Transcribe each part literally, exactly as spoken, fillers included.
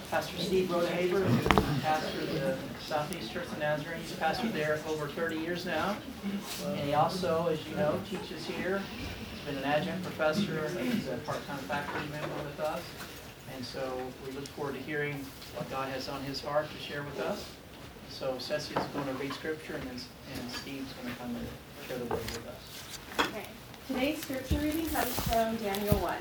Pastor Steve Rodehaver, who's pastor of the Southeast Church of Nazarene. He's pastored there over thirty years now. And he also, as you know, teaches here. He's been an adjunct professor, and he's a part-time faculty member with us. And so we look forward to hearing what God has on his heart to share with us. So Cecia's going to read scripture, and then and Steve's going to come and share the word with us. Okay. Today's scripture reading comes from Daniel one.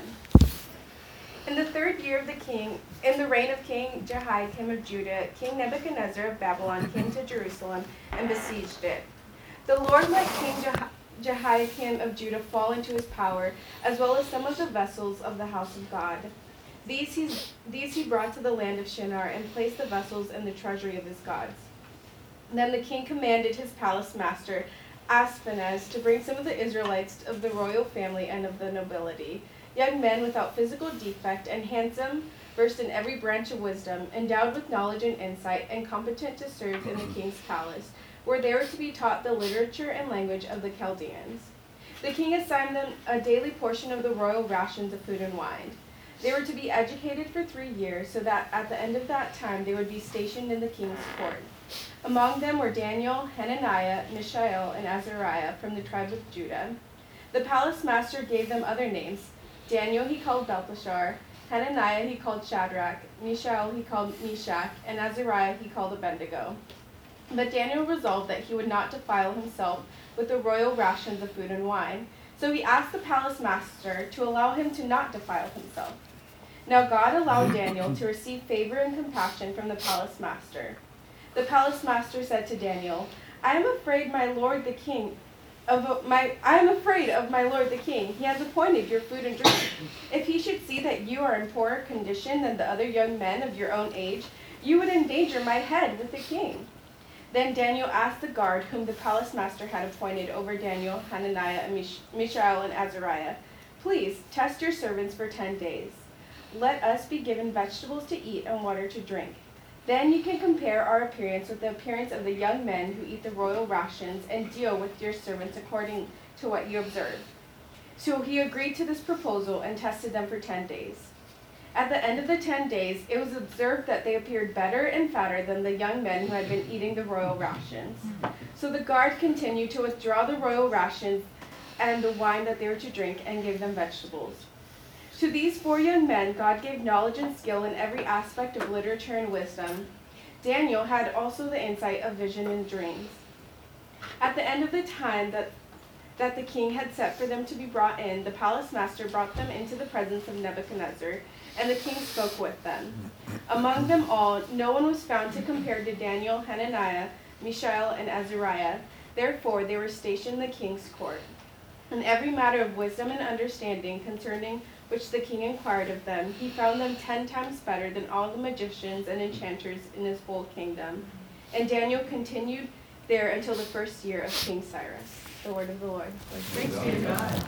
In the third year of the king, in the reign of King Jehoiakim of Judah, King Nebuchadnezzar of Babylon came to Jerusalem and besieged it. The Lord let King Jeho- Jehoiakim of Judah fall into his power, as well as some of the vessels of the house of God. These he, these he brought to the land of Shinar and placed the vessels in the treasury of his gods. Then the king commanded his palace master, Ashpenaz, to bring some of the Israelites of the royal family and of the nobility, young men without physical defect and handsome, versed in every branch of wisdom, endowed with knowledge and insight, and competent to serve in the king's palace, where they were to be taught the literature and language of the Chaldeans. The king assigned them a daily portion of the royal rations of food and wine. They were to be educated for three years, so that at the end of that time they would be stationed in the king's court. Among them were Daniel, Hananiah, Mishael, and Azariah from the tribe of Judah. The palace master gave them other names. Daniel he called Belteshazzar, Hananiah he called Shadrach, Mishael he called Meshach, and Azariah he called Abednego. But Daniel resolved that he would not defile himself with the royal rations of food and wine, so he asked the palace master to allow him to not defile himself. Now God allowed Daniel to receive favor and compassion from the palace master. The palace master said to Daniel, I am afraid my lord the king Of my, I am afraid of my lord the king. He has appointed your food and drink. If he should see that you are in poorer condition than the other young men of your own age, you would endanger my head with the king. Then Daniel asked the guard whom the palace master had appointed over Daniel, Hananiah, and Mish- Mishael, and Azariah, please test your servants for ten days. Let us be given vegetables to eat and water to drink. Then you can compare our appearance with the appearance of the young men who eat the royal rations and deal with your servants according to what you observe. So he agreed to this proposal and tested them for ten days. At the end of the ten days, it was observed that they appeared better and fatter than the young men who had been eating the royal rations. So the guard continued to withdraw the royal rations and the wine that they were to drink and give them vegetables. To these four young men, God gave knowledge and skill in every aspect of literature and wisdom. Daniel had also the insight of vision and dreams. At the end of the time that, that the king had set for them to be brought in, the palace master brought them into the presence of Nebuchadnezzar, and the king spoke with them. Among them all, no one was found to compare to Daniel, Hananiah, Mishael, and Azariah. Therefore, they were stationed in the king's court. In every matter of wisdom and understanding concerning which the king inquired of them, he found them ten times better than all the magicians and enchanters in his whole kingdom. And Daniel continued there until the first year of King Cyrus. The word of the Lord. Thanks be to God.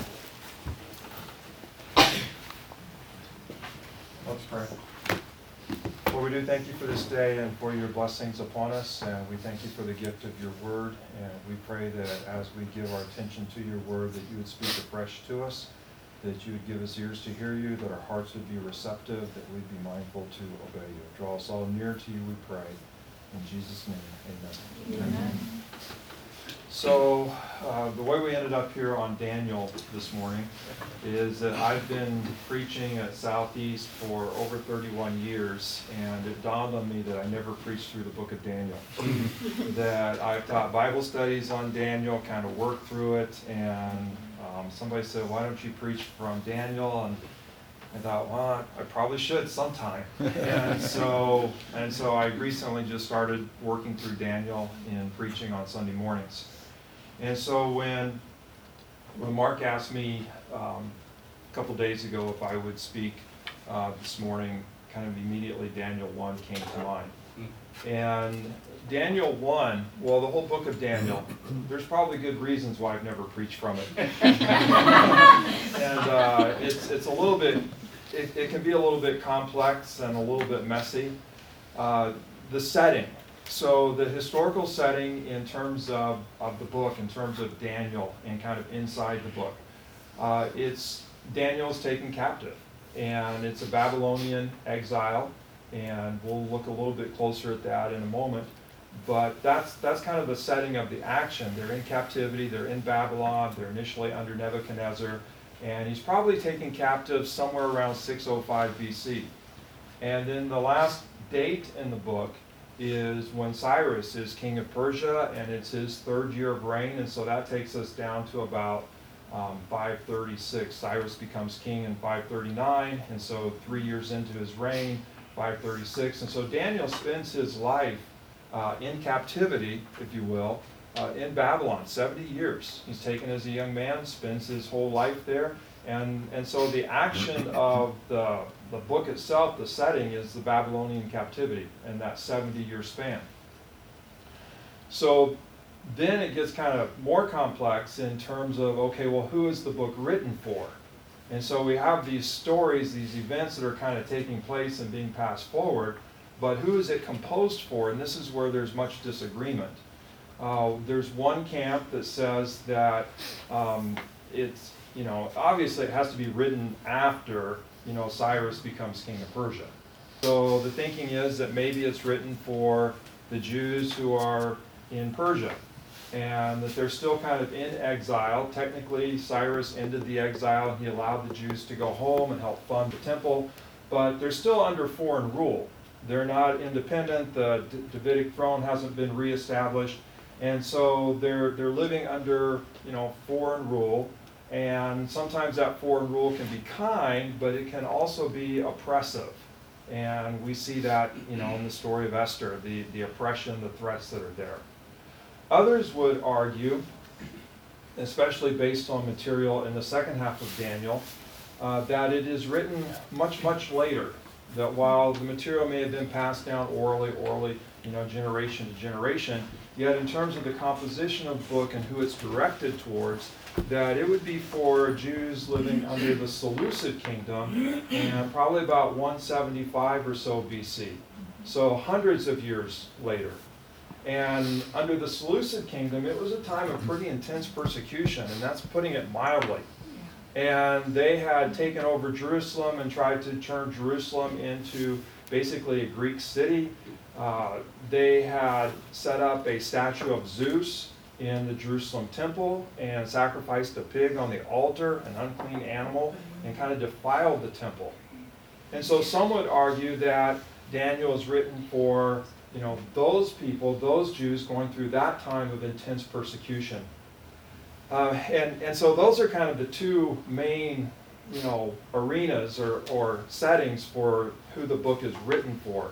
Let's pray. Lord, we do thank you for this day and for your blessings upon us, and we thank you for the gift of your word, and we pray that as we give our attention to your word, that you would speak afresh to us, that you would give us ears to hear you, that our hearts would be receptive, that we'd be mindful to obey you. Draw us all near to you, we pray. In Jesus' name, amen. Amen. So uh, the way we ended up here on Daniel this morning is that I've been preaching at Southeast for over thirty-one years, and it dawned on me that I never preached through the book of Daniel. That I've taught Bible studies on Daniel, kind of worked through it, and um, somebody said, why don't you preach from Daniel? And I thought, well, I probably should sometime. and so and so I recently just started working through Daniel in preaching on Sunday mornings. And so when when Mark asked me um, a couple days ago if I would speak uh, this morning, kind of immediately Daniel one came to mind. And Daniel one, well, the whole book of Daniel, there's probably good reasons why I've never preached from it. and uh, it's it's a little bit, it, it can be a little bit complex and a little bit messy. Uh, the setting. So the historical setting in terms of, of the book, in terms of Daniel and kind of inside the book, uh, it's Daniel's taken captive, and it's a Babylonian exile, And we'll look a little bit closer at that in a moment. But that's, that's kind of the setting of the action. They're in captivity, they're in Babylon, they're initially under Nebuchadnezzar, and he's probably taken captive somewhere around six oh five B C. And then the last date in the book is when Cyrus is king of Persia, and it's his third year of reign, and so that takes us down to about um, five thirty-six. Cyrus becomes king in five thirty-nine, and so three years into his reign, five thirty-six. And so Daniel spends his life uh, in captivity, if you will, uh, in Babylon, seventy years. He's taken as a young man, spends his whole life there, and, and so the action of the The book itself, the setting, is the Babylonian captivity and that seventy-year span. So then it gets kind of more complex in terms of, okay, well, who is the book written for? And so we have these stories, these events that are kind of taking place and being passed forward, but who is it composed for? And this is where there's much disagreement. Uh, there's one camp that says that um, it's, you know, obviously it has to be written after you know, Cyrus becomes king of Persia. So the thinking is that maybe it's written for the Jews who are in Persia, and that they're still kind of in exile. Technically, Cyrus ended the exile, and he allowed the Jews to go home and help fund the temple, but they're still under foreign rule. They're not independent. The D- Davidic throne hasn't been reestablished, and so they're they're living under, you know, foreign rule. And sometimes that foreign rule can be kind, but it can also be oppressive. And we see that, you know, in the story of Esther, the, the oppression, the threats that are there. Others would argue, especially based on material in the second half of Daniel, uh, that it is written much, much later. That while the material may have been passed down orally, orally, you know, generation to generation, yet in terms of the composition of the book and who it's directed towards, that it would be for Jews living under the Seleucid kingdom, and probably about one seventy-five or so B C. So hundreds of years later. And under the Seleucid kingdom, it was a time of pretty intense persecution, and that's putting it mildly. And they had taken over Jerusalem and tried to turn Jerusalem into basically a Greek city. Uh, they had set up a statue of Zeus in the Jerusalem temple and sacrificed a pig on the altar, an unclean animal, and kind of defiled the temple. And so some would argue that Daniel is written for, you know, those people, those Jews going through that time of intense persecution. Uh, and, and so those are kind of the two main, you know, arenas or, or settings for who the book is written for.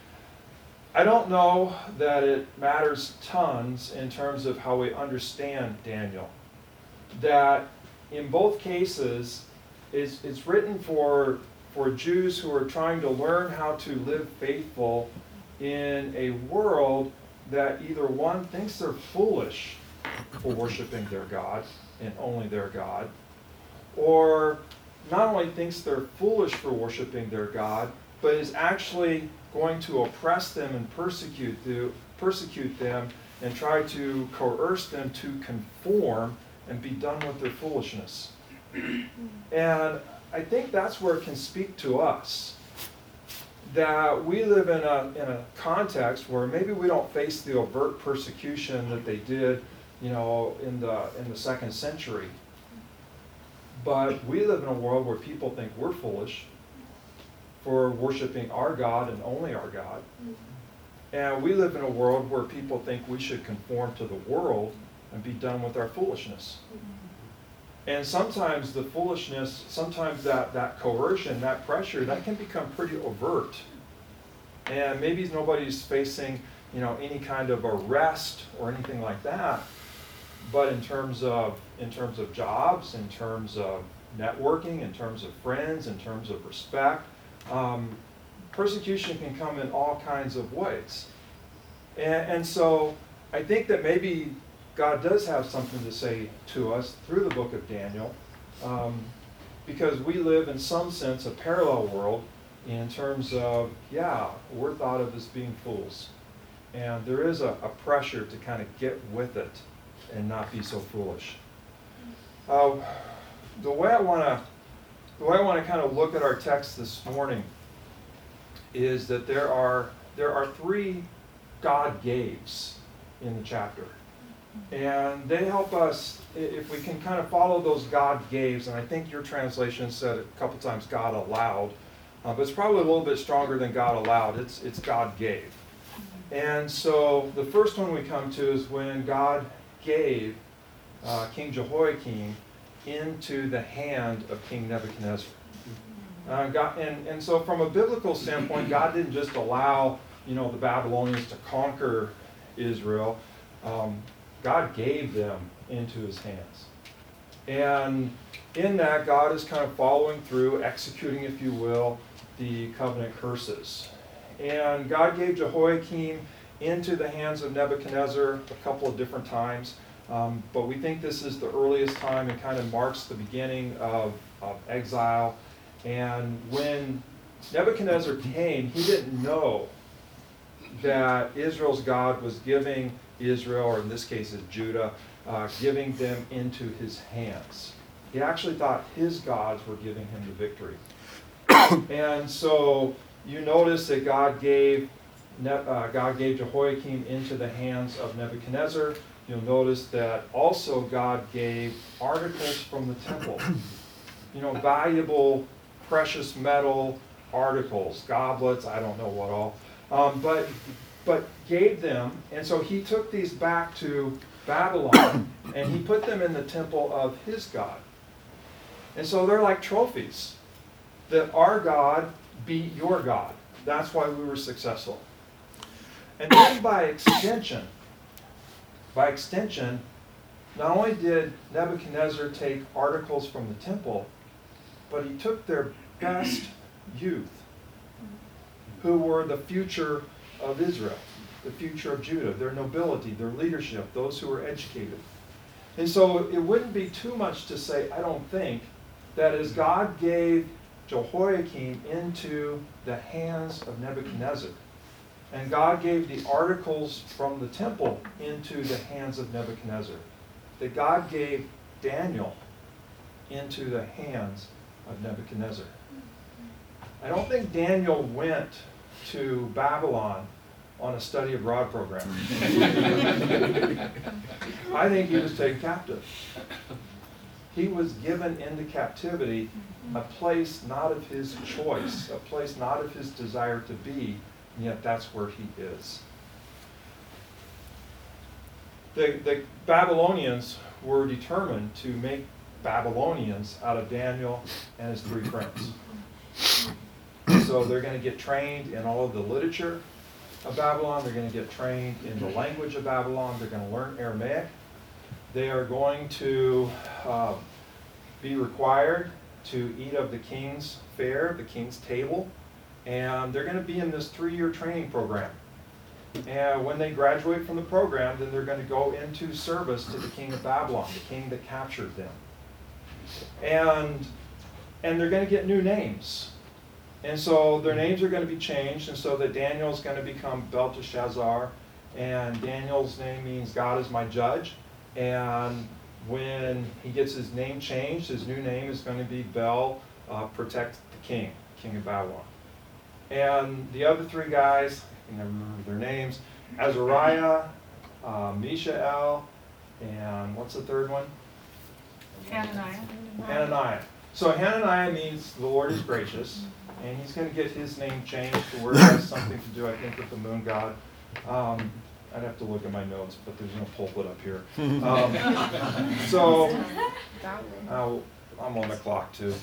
I don't know that it matters tons in terms of how we understand Daniel. That in both cases, it's, it's written for, for Jews who are trying to learn how to live faithful in a world that either one thinks they're foolish for worshiping their God and only their God, or not only thinks they're foolish for worshiping their God, but is actually going to oppress them and persecute, the, persecute them and try to coerce them to conform and be done with their foolishness. And I think that's where it can speak to us. That we live in a, in a context where maybe we don't face the overt persecution that they did, you know, in the, in the second century. But we live in a world where people think we're foolish for worshiping our God and only our God. And we live in a world where people think we should conform to the world and be done with our foolishness. And sometimes the foolishness, sometimes that, that coercion, that pressure, that can become pretty overt. And maybe nobody's facing, you know, any kind of arrest or anything like that. But in terms of in terms of jobs, in terms of networking, in terms of friends, in terms of respect, um, persecution can come in all kinds of ways. And, and so I think that maybe God does have something to say to us through the book of Daniel, um, because we live in some sense a parallel world in terms of, yeah, we're thought of as being fools. And there is a, a pressure to kind of get with it and not be so foolish. Uh, the way I want to, the way I want to kind of look at our text this morning is that there are there are three God gaves in the chapter. And they help us, if we can kind of follow those God gaves, and I think your translation said a couple times God allowed, uh, but it's probably a little bit stronger than God allowed. It's, it's God gave. And so the first one we come to is when God gave uh, King Jehoiakim into the hand of King Nebuchadnezzar. Uh, God, and, and so from a biblical standpoint, God didn't just allow, you know, the Babylonians to conquer Israel. Um, God gave them into his hands. And in that, God is kind of following through, executing, if you will, the covenant curses. And God gave Jehoiakim into the hands of Nebuchadnezzar a couple of different times. Um, but we think this is the earliest time and kind of marks the beginning of, of exile. And when Nebuchadnezzar came, he didn't know that Israel's God was giving Israel, or in this case is Judah, uh, giving them into his hands. He actually thought his gods were giving him the victory. And so you notice that God gave, uh, God gave Jehoiakim into the hands of Nebuchadnezzar. You'll notice that also God gave articles from the temple. You know, valuable, precious metal articles, goblets, I don't know what all. Um, but, but gave them, and so he took these back to Babylon, and he put them in the temple of his God. And so they're like trophies, that our God beat your God. That's why we were successful. And then by extension, by extension, not only did Nebuchadnezzar take articles from the temple, but he took their best youth, who were the future of Israel, the future of Judah, their nobility, their leadership, those who were educated. And so it wouldn't be too much to say, I don't think, that as God gave Jehoiakim into the hands of Nebuchadnezzar, and God gave the articles from the temple into the hands of Nebuchadnezzar, that God gave Daniel into the hands of Nebuchadnezzar. I don't think Daniel went to Babylon on a study abroad program. I think he was taken captive. He was given into captivity, a place not of his choice, a place not of his desire to be, and yet that's where he is. The, the Babylonians were determined to make Babylonians out of Daniel and his three friends. So they're going to get trained in all of the literature of Babylon. They're going to get trained in the language of Babylon. They're going to learn Aramaic. They are going to uh, be required to eat of the king's fare, the king's table. And they're going to be in this three-year training program. And when they graduate from the program, then they're going to go into service to the king of Babylon, the king that captured them. And, and they're going to get new names. And so their names are going to be changed, and so that Daniel's going to become Belteshazzar, and Daniel's name means God is my judge. And when he gets his name changed, his new name is going to be Bel, uh, protect the king, king of Babylon. And the other three guys, I can never remember their names, Azariah, uh, Mishael, and what's the third one? Hananiah. Hananiah. So Hananiah means the Lord is gracious, and he's going to get his name changed to where it has something to do, I think, with the moon god. Um, I'd have to look at my notes, but there's no pulpit up here. Um, so, uh, I'm on the clock too.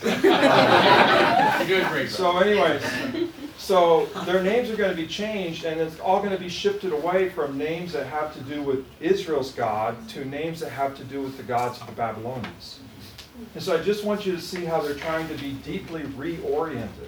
Um, You're doing great. so anyways, so their names are going to be changed, and it's all going to be shifted away from names that have to do with Israel's God to names that have to do with the gods of the Babylonians. And so I just want you to see how they're trying to be deeply reoriented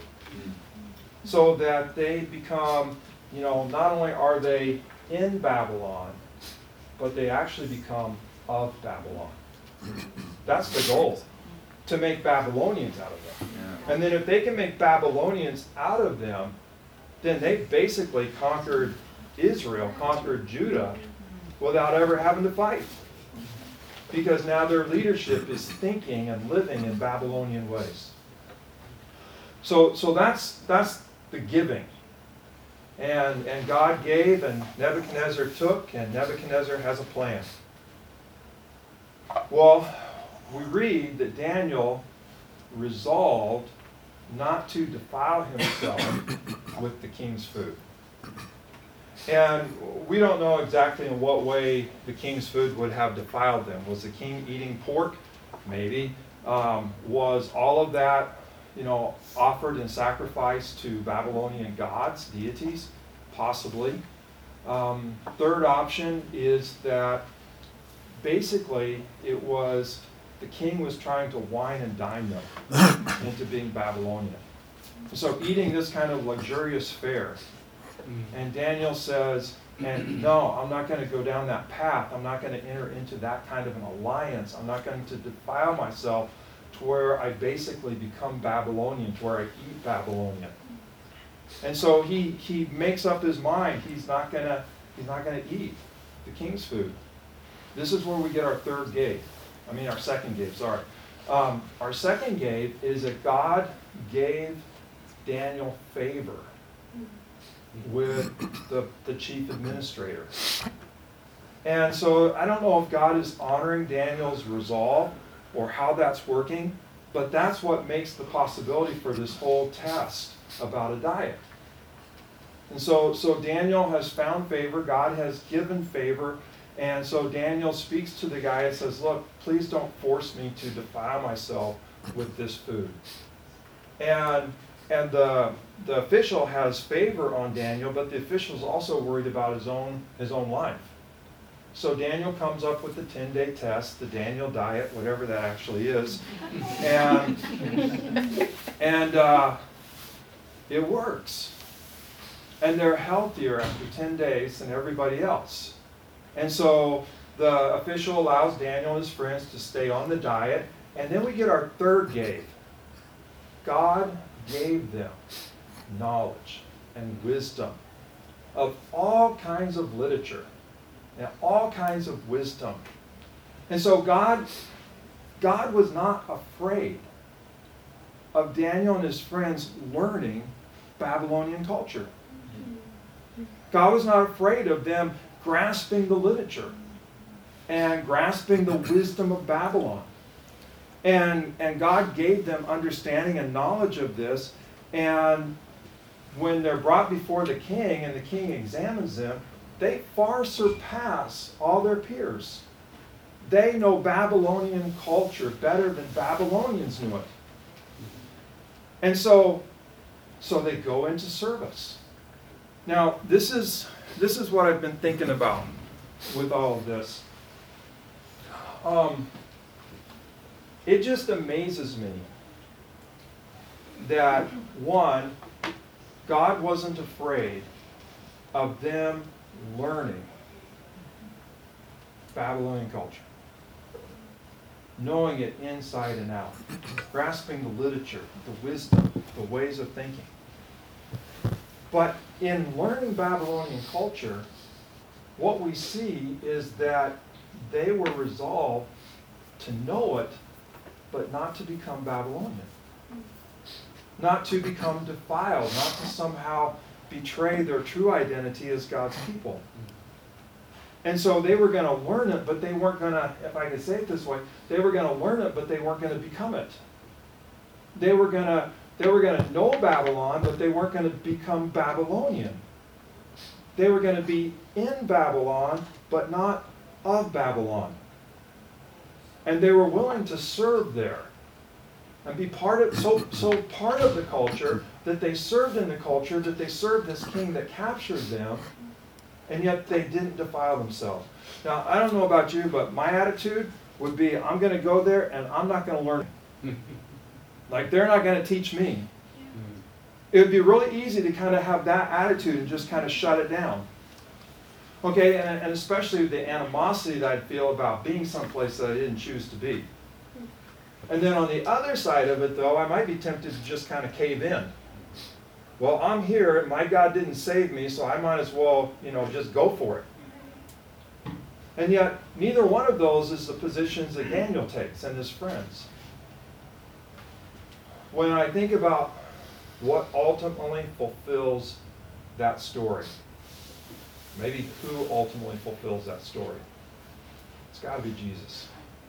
so that they become, you know, not only are they in Babylon, but they actually become of Babylon. That's the goal, to make Babylonians out of them. Yeah. And then if they can make Babylonians out of them, then they basically conquered Israel, conquered Judah, without ever having to fight. Because now their leadership is thinking and living in Babylonian ways. So, so that's, that's the giving. And, and God gave, and Nebuchadnezzar took, and Nebuchadnezzar has a plan. Well, we read that Daniel resolved not to defile himself with the king's food. And we don't know exactly in what way the king's food would have defiled them. Was the king eating pork? Maybe. Um, was all of that, you know, offered in sacrifice to Babylonian gods, deities? Possibly. Um, third option is that basically it was the king was trying to wine and dine them into being Babylonian. So eating this kind of luxurious fare. And Daniel says, and no, I'm not going to go down that path. I'm not going to enter into that kind of an alliance. I'm not going to defile myself to where I basically become Babylonian, to where I eat Babylonian. And so he, he makes up his mind. He's not going to he's not going to eat the king's food. This is where we get our third gate. I mean, our second gate, sorry. Um, our second gate is that God gave Daniel favor with the, the chief administrator. And so I don't know if God is honoring Daniel's resolve or how that's working, but that's what makes the possibility for this whole test about a diet. And so, so Daniel has found favor, God has given favor, and so Daniel speaks to the guy and says, look, please don't force me to defile myself with this food. And And the, the official has favor on Daniel, but the official is also worried about his own, his own life. So Daniel comes up with the ten-day test, the Daniel diet, whatever that actually is. And, and uh, it works. And they're healthier after ten days than everybody else. And so the official allows Daniel and his friends to stay on the diet. And then we get our third gate. God gave them knowledge and wisdom of all kinds of literature and all kinds of wisdom. And so God, God was not afraid of Daniel and his friends learning Babylonian culture. God was not afraid of them grasping the literature and grasping the wisdom of Babylon. And, and God gave them understanding and knowledge of this. And when they're brought before the king and the king examines them, they far surpass all their peers. They know Babylonian culture better than Babylonians knew it. And so, so they go into service. Now, this is, this is what I've been thinking about with all of this. Um, It just amazes me that, one, God wasn't afraid of them learning Babylonian culture, knowing it inside and out, grasping the literature, the wisdom, the ways of thinking. But in learning Babylonian culture, what we see is that they were resolved to know it, but not to become Babylonian. Not to become defiled, not to somehow betray their true identity as God's people. And so they were going to learn it, but they weren't going to, if I could say it this way, they were going to learn it, but they weren't going to become it. They were going to, they were going to know Babylon, but they weren't going to become Babylonian. They were going to be in Babylon, but not of Babylon. And they were willing to serve there and be part of, so, so part of the culture, that they served in the culture, that they served this king that captured them, and yet they didn't defile themselves. Now, I don't know about you, but my attitude would be, I'm going to go there and I'm not going to learn. Like, they're not going to teach me. It would be really easy to kind of have that attitude and just kind of shut it down. Okay, and, and especially the animosity that I'd feel about being someplace that I didn't choose to be. And then on the other side of it, though, I might be tempted to just kind of cave in. Well, I'm here, and my God didn't save me, so I might as well, you know, just go for it. And yet, neither one of those is the positions that Daniel takes and his friends. When I think about what ultimately fulfills that story. Maybe who ultimately fulfills that story? It's got to be Jesus.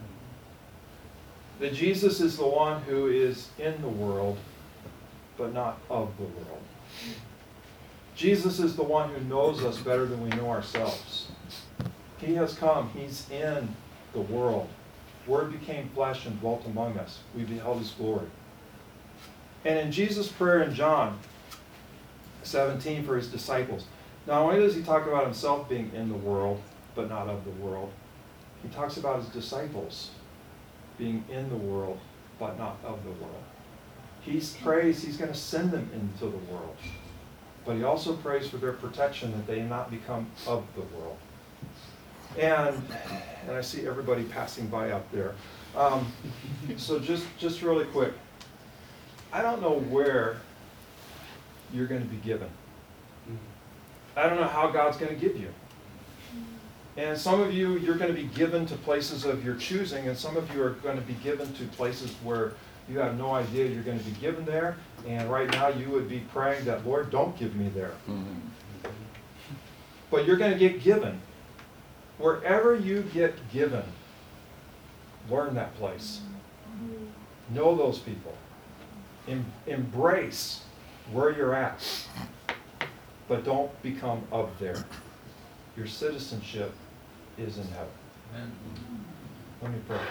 That Jesus is the one who is in the world, but not of the world. Jesus is the one who knows us better than we know ourselves. He has come. He's in the world. Word became flesh and dwelt among us. We beheld his glory. And in Jesus' prayer in John seventeen for his disciples, not only does he talk about himself being in the world, but not of the world, he talks about his disciples being in the world, but not of the world. He prays he's going to send them into the world. But he also prays for their protection, that they not become of the world. And, and I see everybody passing by up there. Um, so just, just really quick. I don't know where you're going to be given. I don't know how God's going to give you. And some of you, you're going to be given to places of your choosing, and some of you are going to be given to places where you have no idea you're going to be given there. And right now you would be praying that, Lord, don't give me there. Mm-hmm. But you're going to get given. Wherever you get given, learn that place. Know those people. Em- embrace where you're at. But don't become of there. Your citizenship is in heaven. Amen. Let me pray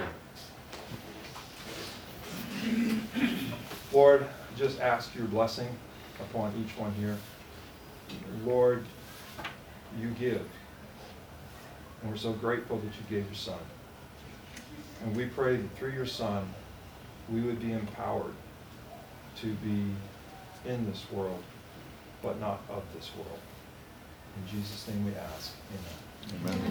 for you. Lord, just ask your blessing upon each one here. Lord, you give. And we're so grateful that you gave your Son. And we pray that through your Son, we would be empowered to be in this world, but not of this world. In Jesus' name we ask. Amen. Amen.